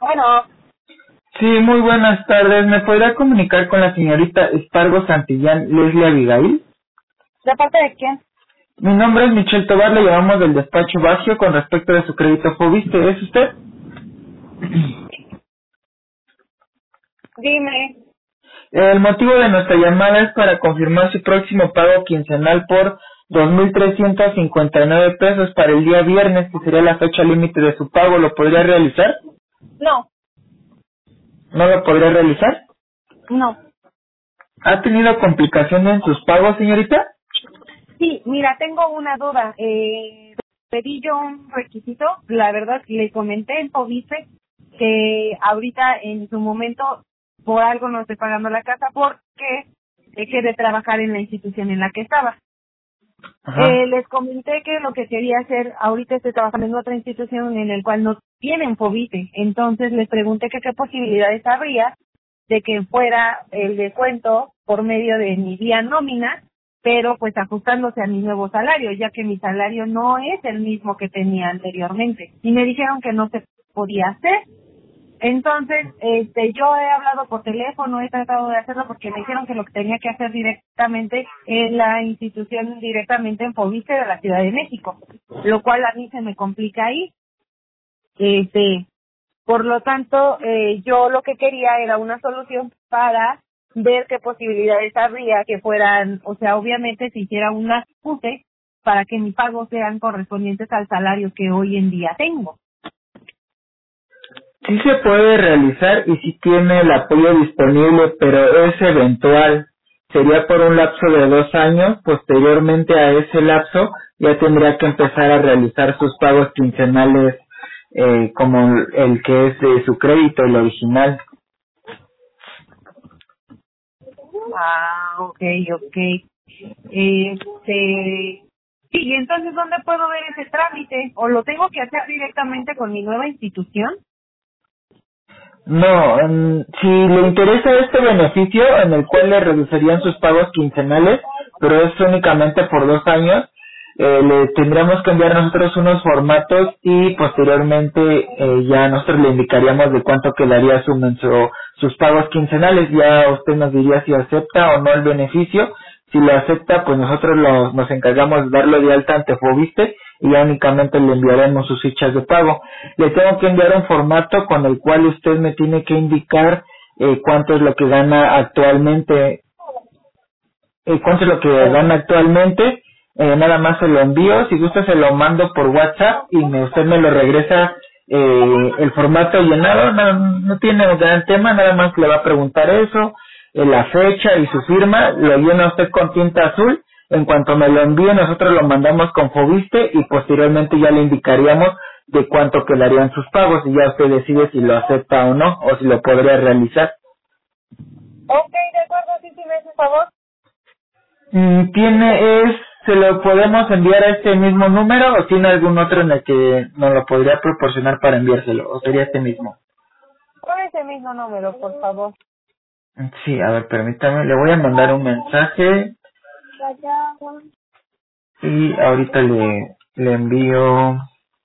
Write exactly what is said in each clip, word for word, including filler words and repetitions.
Bueno, Sí, muy buenas tardes. ¿Me podría comunicar con la señorita Espargo Santillán Leslie Abigail? ¿de parte de quién? Mi nombre es Michelle Tobar, le llamamos del despacho Bagio con respecto de su crédito Fobiste. ¿Es usted? Dime. El motivo de nuestra llamada es para confirmar su próximo pago quincenal por dos mil trescientos cincuenta y nueve pesos para el día viernes, que sería la fecha límite de su pago. ¿Lo podría realizar? No, ¿No lo podría realizar? no. ¿Ha tenido complicaciones en sus pagos, señorita? Sí, mira, tengo una duda. Eh, pedí yo un requisito. La verdad, le comenté en Fobiste que ahorita en su momento por algo no estoy pagando la casa porque dejé de trabajar en la institución en la que estaba. Ajá. Eh, les comenté que lo que quería hacer, ahorita estoy trabajando en otra institución en el cual no tienen Fobite. Entonces les pregunté que qué posibilidades habría de que fuera el descuento por medio de mi vía nómina, pero pues ajustándose a mi nuevo salario, ya que mi salario no es el mismo que tenía anteriormente. Y me dijeron que no se podía hacer. Entonces, este, yo he hablado por teléfono, he tratado de hacerlo porque me dijeron que lo que tenía que hacer directamente en la institución, directamente en Fobiste de la Ciudad de México, lo cual a mí se me complica ahí. Este, por lo tanto, eh, yo lo que quería era una solución para ver qué posibilidades habría que fueran, o sea, obviamente se hiciera un ajuste para que mis pagos sean correspondientes al salario que hoy en día tengo. Sí se puede realizar y sí tiene el apoyo disponible, pero es eventual. Sería por un lapso de dos años. Posteriormente a ese lapso ya tendría que empezar a realizar sus pagos quincenales, eh, como el que es de su crédito, el original. Ah, okay, okay. Este, sí, y entonces, ¿dónde puedo ver ese trámite? ¿O lo tengo que hacer directamente con mi nueva institución? No, mm, si le interesa este beneficio en el cual le reducirían sus pagos quincenales, pero es únicamente por dos años, eh, le tendríamos que enviar nosotros unos formatos y posteriormente eh, ya nosotros le indicaríamos de cuánto quedaría su mensu- sus pagos quincenales. Ya usted nos diría si acepta o no el beneficio. Si lo acepta, pues nosotros lo- nos encargamos de darlo de alta ante Fobiste y ya únicamente le enviaremos sus fichas de pago. Le tengo que enviar un formato con el cual usted me tiene que indicar eh, cuánto es lo que gana actualmente, eh, cuánto es lo que gana actualmente. Eh, nada más se lo envío, si gusta se lo mando por WhatsApp y me, usted me lo regresa eh, el formato llenado. No, no tiene gran tema, nada más le va a preguntar eso, eh, la fecha y su firma, lo llena usted con tinta azul. En cuanto me lo envíe, nosotros lo mandamos con Fobiste y posteriormente ya le indicaríamos de cuánto quedarían sus pagos y ya usted decide si lo acepta o no, o si lo podría realizar. Ok, de acuerdo, sí, sí, me hace favor. Mm, Tiene, es, se lo podemos enviar a este mismo número o tiene algún otro en el que nos lo podría proporcionar para enviárselo, o sería este mismo. Con ese mismo número, por favor. Sí, a ver, permítame, le voy a mandar un mensaje y ahorita le, le envío,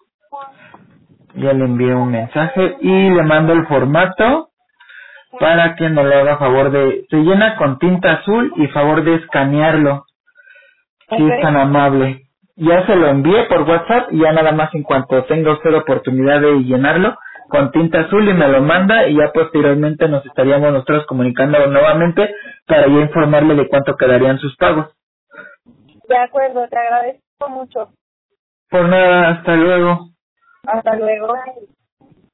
ya le envío un mensaje y le mando el formato para que nos lo haga favor de, se llena con tinta azul y favor de escanearlo, si Ok. es tan amable. Ya se lo envié por WhatsApp y ya nada más en cuanto tenga usted oportunidad de llenarlo con tinta azul y me lo manda y ya posteriormente nos estaríamos nosotros comunicando nuevamente para ya informarle de cuánto quedarían sus pagos. De acuerdo, te agradezco mucho. Por nada, hasta luego. Hasta luego.